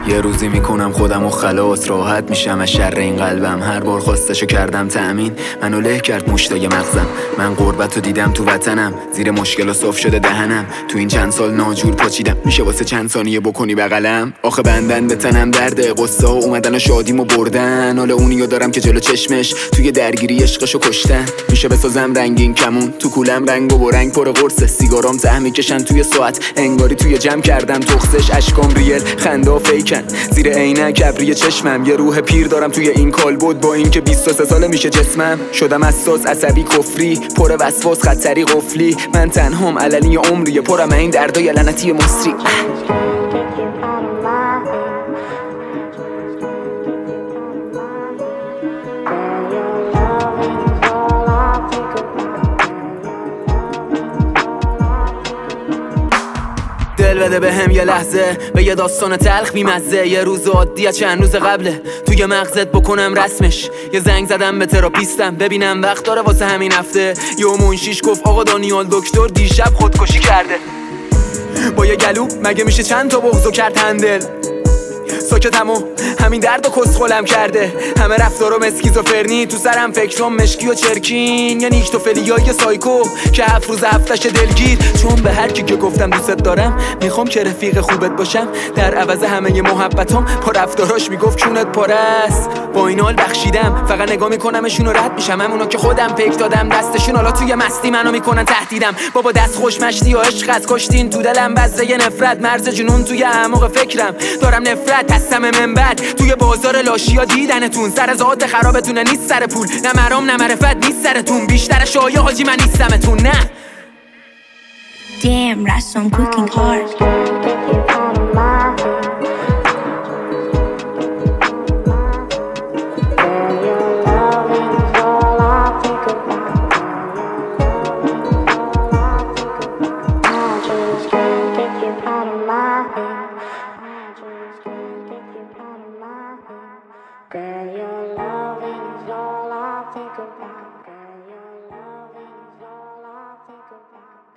یه روزی میکنم خودم و خلاص، راحت میشم از شر این قلبم. هر بار خواستشو کردم تأمین، منو له کرد مشتای مغزم. من غربتو دیدم تو وطنم، زیر مشکل و صاف شده دهنم. تو این چند سال ناجور پاچیدم، میشه واسه چند ثانیه بکنی بغلم؟ آخه بندن به تنم درده، قصه ها اومدن و شادیمو بردن. حالا اونیو دارم که جلو چشمش توی درگیری عشقشو کشتن. میشه بسازم رنگین کمون، تو کولم رنگ و رنگ پر قرصه. سیگارام ته میکشن توی ساعت، انگاری توی جمع کردم تخصش. اشکام ریل، خنده فیکن، زیر عینک ابری چشمم. یه روح پیر دارم توی این کالبد، با اینکه 23 ساله میشه جسمم. شدم حساس، عصبی، کفری، پر وسواس، خطری، قفلی. من تنهام علنی عمریه، پرم این دردای لعنتی مصری. دل بده بهم یه لحظه، به یه داستان تلخ بیمزه. یه روز عادی از چند روز قبله، توی مغزت بکنم رسمش. یه زنگ زدم به تراپیستم، ببینم وقت داره واسه همین هفته. یه منشیش گفت آقا دانیال دکتر دیشب خودکشی کرده. با یه گلو مگه میشه چند تا بغضو کرد هندل؟ ساکتم و همین درد و کسخلم کرده. همه رفتارم اسکیزوفرنی، تو سرم فکرام مشکی و چرکین. یه نیکتوفلیای سایکو که 7 روز هفتش دلگیر. چون به هر کی که گفتم دوست دارم، میخوام که رفیق خوبت باشم، در عوض همه محبتام با رفتاراش میگفت چونت پاره است. با این حال بخشیدم، فقط نگاه میکنمشون و رد میشم. همونا که خودم پیک دادم دستشون، حالا توی مستی منو میکنن تهدیدم. بابا دست خوش مشتی و عشق از کشتین تو دلم، بزه نفرت، مرز جنون توی اعماق فکرم. دارم نفرت هستم منبر، توی بازار لاشیا دیدنتون. سر ذات خرابتونه نیست سر پول، نه مرام نه معرفت نیست سرتون. بیشتر شایع حاجی من نیستمتون، نه. Damn, Rash, I'm cooking hard. Girl, your loving is all I think about.